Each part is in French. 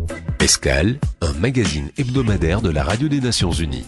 Escale, un magazine hebdomadaire de la Radio des Nations Unies.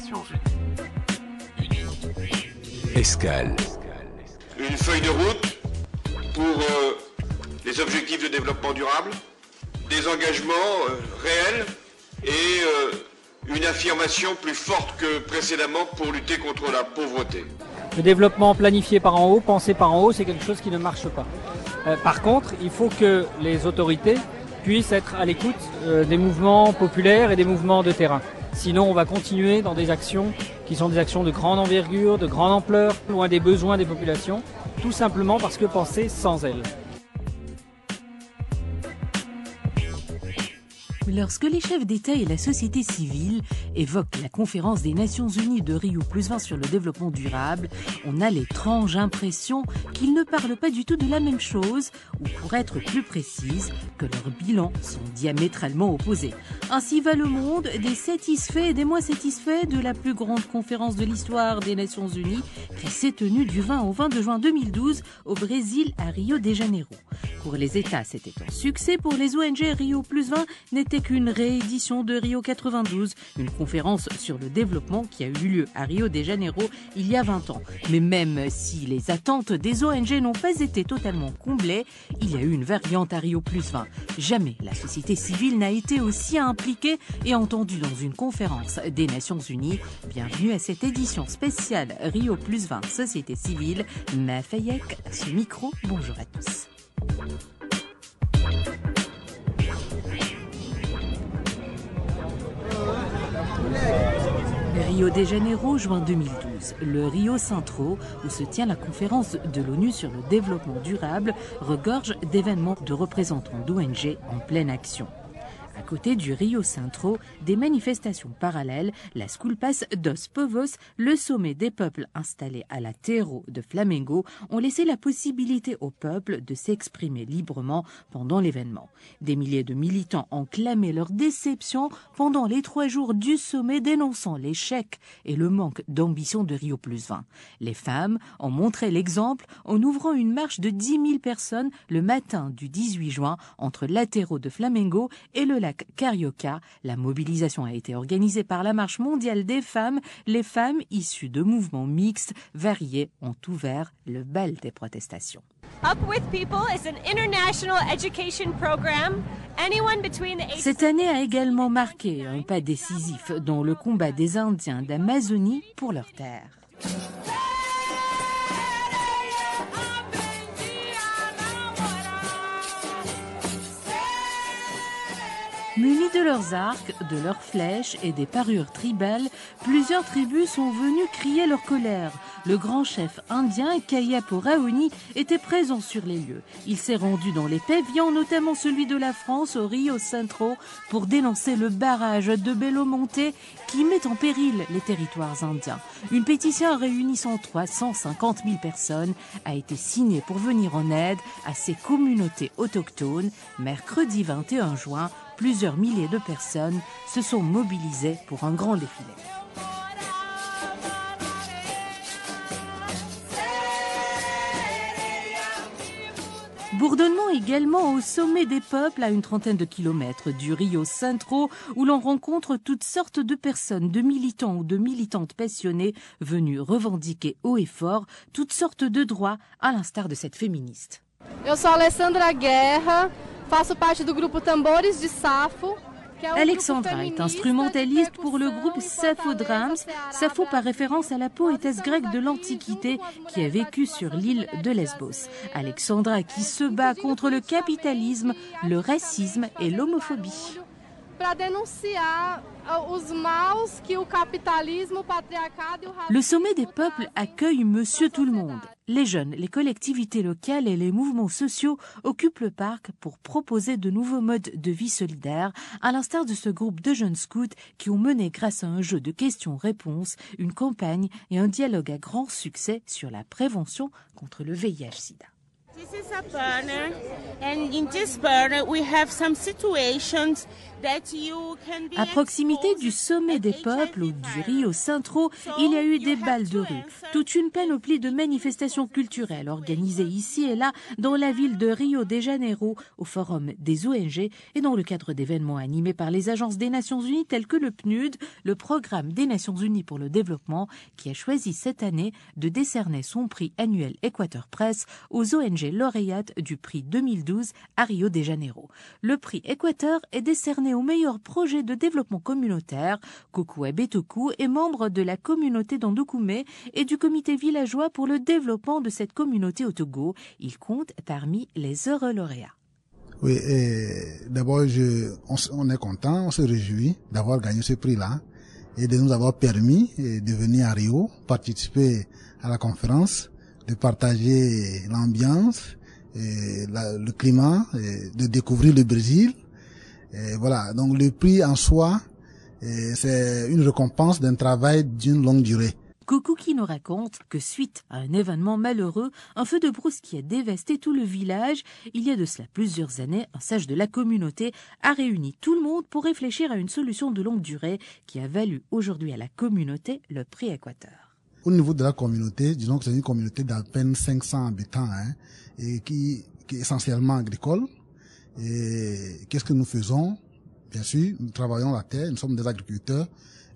Escale. Une feuille de route pour les objectifs de développement durable, des engagements réels et une affirmation plus forte que précédemment pour lutter contre la pauvreté. Le développement planifié par en haut, pensé par en haut, c'est quelque chose qui ne marche pas. Par contre, il faut que les autorités puissent être à l'écoute des mouvements populaires et des mouvements de terrain. Sinon, on va continuer dans des actions qui sont des actions de grande envergure, de grande ampleur, loin des besoins des populations, tout simplement parce que penser sans elles. Lorsque les chefs d'État et la société civile évoquent la conférence des Nations Unies de Rio+20 sur le développement durable, on a l'étrange impression qu'ils ne parlent pas du tout de la même chose, ou pour être plus précise, que leurs bilans sont diamétralement opposés. Ainsi va le monde, des satisfaits et des moins satisfaits de la plus grande conférence de l'histoire des Nations Unies qui s'est tenue du 20 au 22 juin 2012 au Brésil à Rio de Janeiro. Pour les États, c'était un succès. Pour les ONG, Rio+20 n'était qu'une réédition de Rio 92, une conférence sur le développement qui a eu lieu à Rio de Janeiro il y a 20 ans. Mais même si les attentes des ONG n'ont pas été totalement comblées, il y a eu une variante à Rio+20. Jamais la société civile n'a été aussi impliquée et entendue dans une conférence des Nations Unies. Bienvenue à cette édition spéciale Rio+20 Société civile. Ma Fayek, à ce micro, bonjour à tous. Rio de Janeiro, juin 2012. Le Rio Centro, où se tient la conférence de l'ONU sur le développement durable, regorge d'événements de représentants d'ONG en pleine action. À côté du Rio Centro, des manifestations parallèles, la Sculpas dos Povos, le sommet des peuples installé à la Terro de Flamengo, ont laissé la possibilité au peuple de s'exprimer librement pendant l'événement. Des milliers de militants ont clamé leur déception pendant les 3 jours du sommet, dénonçant l'échec et le manque d'ambition de Rio+20. Les femmes ont montré l'exemple en ouvrant une marche de 10 000 personnes le matin du 18 juin entre la Terro de Flamengo et le lac Carioca. La mobilisation a été organisée par la Marche mondiale des femmes. Les femmes issues de mouvements mixtes variés ont ouvert le bal des protestations. Up with People is an international education program. Cette année a également marqué un pas décisif dans le combat des Indiens d'Amazonie pour leurs terres. Munis de leurs arcs, de leurs flèches et des parures tribales, plusieurs tribus sont venues crier leur colère. Le grand chef indien, Kayapo Raoni, était présent sur les lieux. Il s'est rendu dans les pavillons, notamment celui de la France au Rio Centro, pour dénoncer le barrage de Belo Monte qui met en péril les territoires indiens. Une pétition réunissant 350 000 personnes a été signée pour venir en aide à ces communautés autochtones. Mercredi 21 juin, plusieurs milliers de personnes se sont mobilisées pour un grand défilé. Bourdonnement également au sommet des peuples à une trentaine de kilomètres du Rio Centro où l'on rencontre toutes sortes de personnes, de militants ou de militantes passionnées venus revendiquer haut et fort toutes sortes de droits à l'instar de cette féministe. Eu sou Alessandra Guerra, faço parte do grupo Tambores de Safo. Alexandra est instrumentaliste pour le groupe Sappho Drums, Sappho par référence à la poétesse grecque de l'Antiquité qui a vécu sur l'île de Lesbos. Alexandra qui se bat contre le capitalisme, le racisme et l'homophobie. Le sommet des peuples accueille Monsieur Tout-le-Monde. Les jeunes, les collectivités locales et les mouvements sociaux occupent le parc pour proposer de nouveaux modes de vie solidaires, à l'instar de ce groupe de jeunes scouts qui ont mené grâce à un jeu de questions-réponses, une campagne et un dialogue à grand succès sur la prévention contre le VIH-Sida. This is a burner, and in this burner we have some situations that you can be À proximité du sommet des peuples ou du Rio Centro, il y a eu des balles de rue. Toute une panoplie de manifestations culturelles organisées ici et là dans la ville de Rio de Janeiro, au Forum des ONG et dans le cadre d'événements animés par les agences des Nations Unies telles que le PNUD, le Programme des Nations Unies pour le développement, qui a choisi cette année de décerner son prix annuel Équateur Presse aux ONG lauréates du prix 2012 à Rio de Janeiro. Le prix Équateur est décerné au meilleur projet de développement communautaire. Kokou Abetoku est membre de la communauté d'Andokoumé et du comité villageois pour le développement de cette communauté au Togo. Il compte parmi les heureux lauréats. Oui, d'abord, on est content, on se réjouit d'avoir gagné ce prix-là et de nous avoir permis de venir à Rio, participer à la conférence, de partager l'ambiance, le climat, de découvrir le Brésil. Et voilà, donc le prix en soi, c'est une récompense d'un travail d'une longue durée. Kokou qui nous raconte que suite à un événement malheureux, un feu de brousse qui a dévasté tout le village, il y a de cela plusieurs années, un sage de la communauté a réuni tout le monde pour réfléchir à une solution de longue durée qui a valu aujourd'hui à la communauté le prix Équateur. Au niveau de la communauté, disons que c'est une communauté d'à peine 500 habitants, et qui est essentiellement agricole. Et qu'est-ce que nous faisons? Bien sûr, nous travaillons la terre, nous sommes des agriculteurs.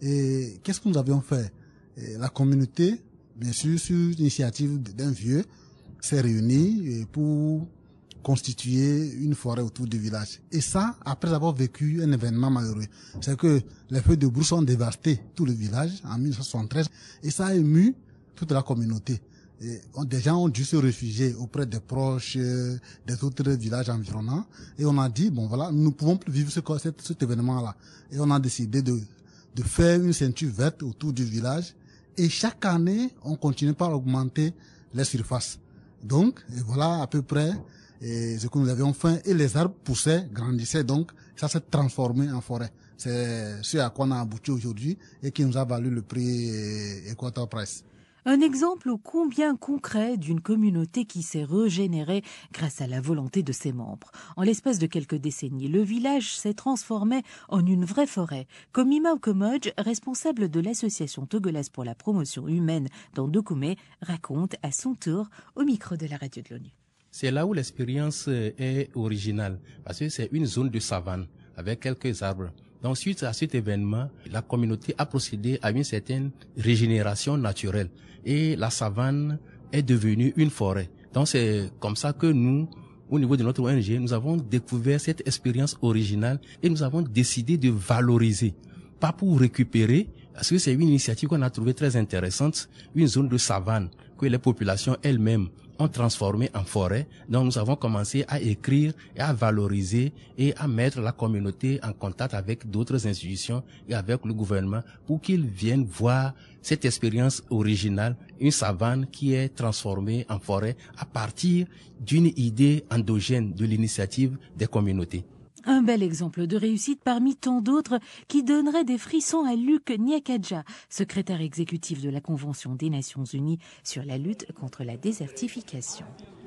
Et qu'est-ce que nous avions fait? Et la communauté, bien sûr, sur l'initiative d'un vieux, s'est réunie pour constituer une forêt autour du village. Et ça, après avoir vécu un événement malheureux. C'est que les feux de brousse ont dévasté tout le village en 1973. Et ça a ému toute la communauté. Et des gens ont dû se réfugier auprès des proches, des autres villages environnants. Et on a dit, bon voilà, nous ne pouvons plus vivre cet événement-là. Et on a décidé de faire une ceinture verte autour du village. Et chaque année, on continue par augmenter les surfaces. Donc, et voilà à peu près ce que nous avions fait. Et les arbres poussaient, grandissaient. Donc, ça s'est transformé en forêt. C'est ce à quoi on a abouti aujourd'hui et qui nous a valu le prix Équateur Presse. Un exemple ô combien concret d'une communauté qui s'est régénérée grâce à la volonté de ses membres. En l'espace de quelques décennies, le village s'est transformé en une vraie forêt. Comme Imao Komodj, responsable de l'association togolaise pour la promotion humaine d'Andokoumé, raconte à son tour au micro de la radio de l'ONU. C'est là où l'expérience est originale, parce que c'est une zone de savane avec quelques arbres. Donc, suite à cet événement, la communauté a procédé à une certaine régénération naturelle et la savane est devenue une forêt. Donc, c'est comme ça que nous, au niveau de notre ONG, nous avons découvert cette expérience originale et nous avons décidé de valoriser, pas pour récupérer, parce que c'est une initiative qu'on a trouvée très intéressante, une zone de savane que les populations elles-mêmes ont transformé en forêt. Donc nous avons commencé à écrire et à valoriser et à mettre la communauté en contact avec d'autres institutions et avec le gouvernement pour qu'ils viennent voir cette expérience originale, une savane qui est transformée en forêt à partir d'une idée endogène de l'initiative des communautés. Un bel exemple de réussite parmi tant d'autres qui donnerait des frissons à Luc Nyakadja, secrétaire exécutif de la Convention des Nations Unies sur la lutte contre la désertification.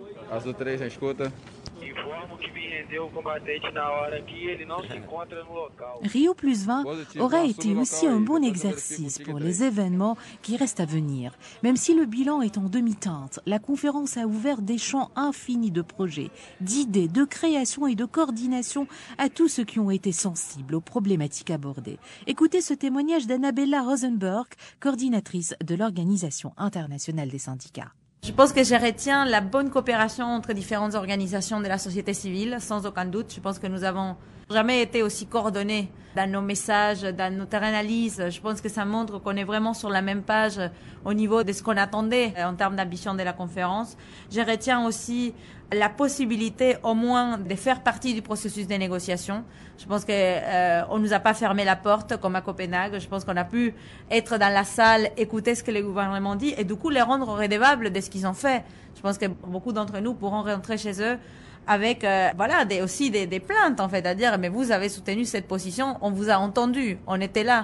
Rio Plus 20 aura été aussi un bon exercice pour les événements qui restent à venir. Même si le bilan est en demi-teinte, la conférence a ouvert des champs infinis de projets, d'idées, de création et de coordination à tous ceux qui ont été sensibles aux problématiques abordées. Écoutez ce témoignage d'Annabella Rosenberg, coordinatrice de l'Organisation internationale des syndicats. Je pense que je retiens la bonne coopération entre différentes organisations de la société civile, sans aucun doute. Je pense que nous avons jamais été aussi coordonnés dans nos messages, dans notre analyse. Je pense que ça montre qu'on est vraiment sur la même page au niveau de ce qu'on attendait en termes d'ambition de la conférence. Je retiens aussi la possibilité au moins de faire partie du processus de négociation. Je pense qu'on nous a pas fermé la porte comme à Copenhague. Je pense qu'on a pu être dans la salle, écouter ce que le gouvernement dit et du coup les rendre redevables de ce qu'ils ont fait. Je pense que beaucoup d'entre nous pourront rentrer chez eux avec aussi des plaintes en fait, à dire mais vous avez soutenu cette position, on vous a entendu, on était là.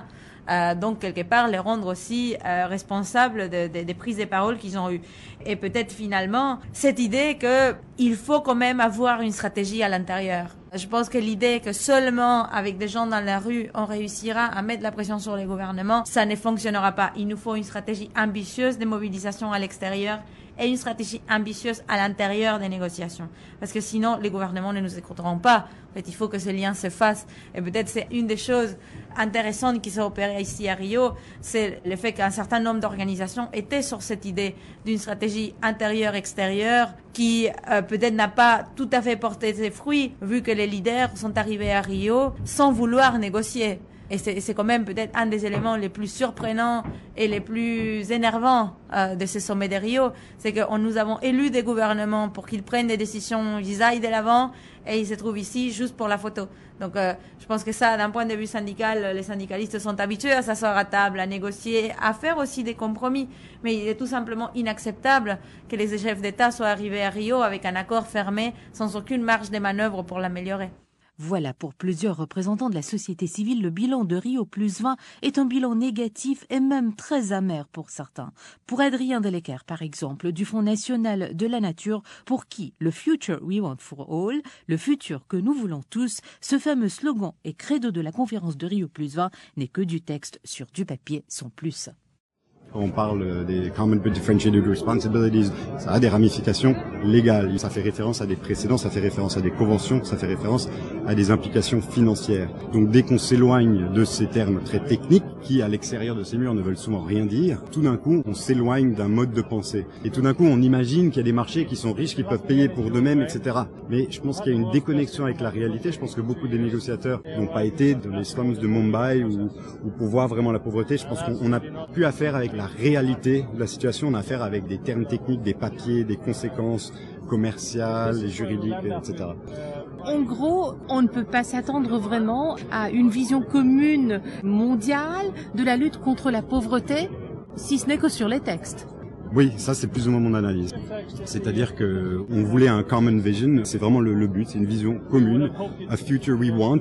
donc quelque part les rendre aussi responsables des prises de parole qu'ils ont eues. Et peut-être finalement cette idée qu'il faut quand même avoir une stratégie à l'intérieur. Je pense que l'idée que seulement avec des gens dans la rue on réussira à mettre la pression sur les gouvernements, ça ne fonctionnera pas. Il nous faut une stratégie ambitieuse de mobilisation à l'extérieur et une stratégie ambitieuse à l'intérieur des négociations. Parce que sinon, les gouvernements ne nous écouteront pas. En fait, il faut que ce lien se fasse. Et peut-être c'est une des choses intéressantes qui s'est opérée ici à Rio, c'est le fait qu'un certain nombre d'organisations étaient sur cette idée d'une stratégie intérieure-extérieure qui peut-être n'a pas tout à fait porté ses fruits, vu que les leaders sont arrivés à Rio sans vouloir négocier. Et c'est quand même peut-être un des éléments les plus surprenants et les plus énervants de ce sommet de Rio. C'est que nous avons élu des gouvernements pour qu'ils prennent des décisions, ils aillent de l'avant, et ils se trouvent ici juste pour la photo. Donc je pense que ça, d'un point de vue syndical, les syndicalistes sont habitués à s'asseoir à table, à négocier, à faire aussi des compromis. Mais il est tout simplement inacceptable que les chefs d'État soient arrivés à Rio avec un accord fermé sans aucune marge de manœuvre pour l'améliorer. Voilà, pour plusieurs représentants de la société civile, le bilan de Rio+20 est un bilan négatif et même très amer pour certains. Pour Adrien Dellecker, par exemple, du Fonds national de la nature, pour qui le Future We Want for All, le futur que nous voulons tous, ce fameux slogan et credo de la conférence de Rio+20 n'est que du texte sur du papier sans plus. Quand on parle des Common but Differentiated Responsibilities, ça a des ramifications légales. Ça fait référence à des précédents, ça fait référence à des conventions, ça fait référence à des implications financières. Donc dès qu'on s'éloigne de ces termes très techniques, qui à l'extérieur de ces murs ne veulent souvent rien dire, tout d'un coup on s'éloigne d'un mode de pensée. Et tout d'un coup on imagine qu'il y a des marchés qui sont riches, qui peuvent payer pour d'eux-mêmes, etc. Mais je pense qu'il y a une déconnexion avec la réalité. Je pense que beaucoup des négociateurs n'ont pas été dans les slums de Mumbai ou pour voir vraiment la pauvreté. Je pense qu'on n'a plus affaire avec la réalité de la situation, on a affaire avec des termes techniques, des papiers, des conséquences commerciales et juridiques, etc. En gros, on ne peut pas s'attendre vraiment à une vision commune mondiale de la lutte contre la pauvreté, si ce n'est que sur les textes. Oui, ça c'est plus ou moins mon analyse. C'est-à-dire que on voulait un common vision, c'est vraiment le but, c'est une vision commune, a future we want.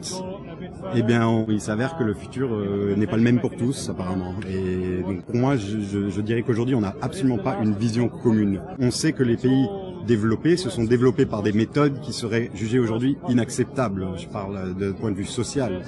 Eh bien, il s'avère que le futur n'est pas le même pour tous, apparemment. Et donc, pour moi, je dirais qu'aujourd'hui, on n'a absolument pas une vision commune. On sait que les pays développés se sont développés par des méthodes qui seraient jugées aujourd'hui inacceptables. Je parle d'un point de vue social.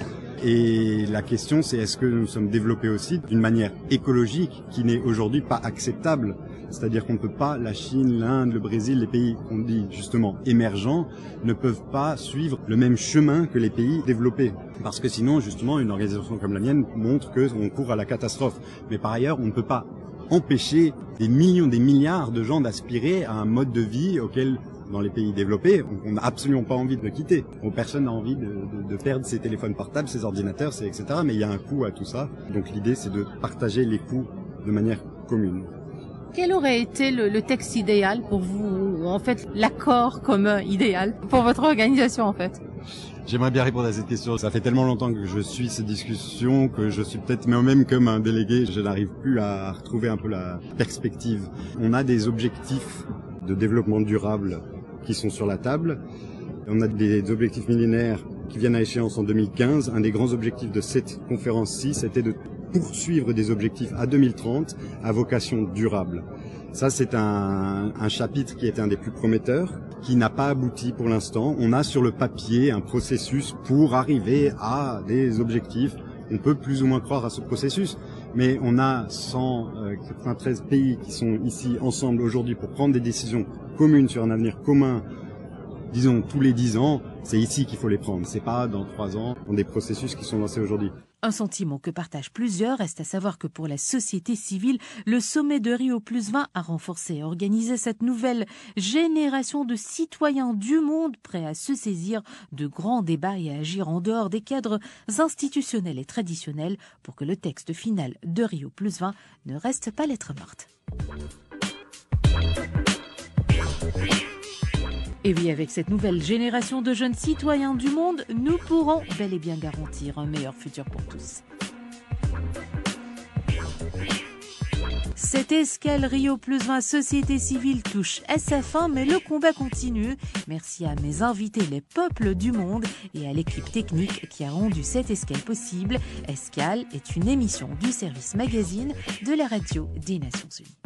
Et la question, c'est est-ce que nous sommes développés aussi d'une manière écologique qui n'est aujourd'hui pas acceptable? C'est-à-dire qu'on ne peut pas, la Chine, l'Inde, le Brésil, les pays qu'on dit justement émergents, ne peuvent pas suivre le même chemin que les pays développés. Parce que sinon, justement, une organisation comme la mienne montre qu'on court à la catastrophe. Mais par ailleurs, on ne peut pas empêcher des millions, des milliards de gens d'aspirer à un mode de vie auquel, dans les pays développés, on n'a absolument pas envie de le quitter. Personne n'a envie de perdre ses téléphones portables, ses ordinateurs, etc. Mais il y a un coût à tout ça. Donc l'idée, c'est de partager les coûts de manière commune. Quel aurait été le texte idéal pour vous, ou en fait l'accord commun idéal pour votre organisation en fait? J'aimerais bien répondre à cette question. Ça fait tellement longtemps que je suis ces discussions que je suis peut-être moi-même comme un délégué. Je n'arrive plus à retrouver un peu la perspective. On a des objectifs de développement durable qui sont sur la table. On a des objectifs millénaires qui viennent à échéance en 2015. Un des grands objectifs de cette conférence-ci, c'était de poursuivre des objectifs à 2030 à vocation durable. Ça, c'est un chapitre qui est un des plus prometteurs, qui n'a pas abouti pour l'instant. On a sur le papier un processus pour arriver à des objectifs. On peut plus ou moins croire à ce processus, mais on a 193 pays qui sont ici ensemble aujourd'hui pour prendre des décisions communes sur un avenir commun. Disons, tous les 10 ans, c'est ici qu'il faut les prendre. C'est pas dans 3 ans, dans des processus qui sont lancés aujourd'hui. Un sentiment que partagent plusieurs, reste à savoir que pour la société civile, le sommet de Rio+20 a renforcé et organisé cette nouvelle génération de citoyens du monde prêts à se saisir de grands débats et à agir en dehors des cadres institutionnels et traditionnels pour que le texte final de Rio+20 ne reste pas lettre morte. Et oui, avec cette nouvelle génération de jeunes citoyens du monde, nous pourrons bel et bien garantir un meilleur futur pour tous. Cette escale Rio+20 Société Civile touche à sa fin, mais le combat continue. Merci à mes invités, les peuples du monde, et à l'équipe technique qui a rendu cette escale possible. Escale est une émission du service magazine de la radio des Nations Unies.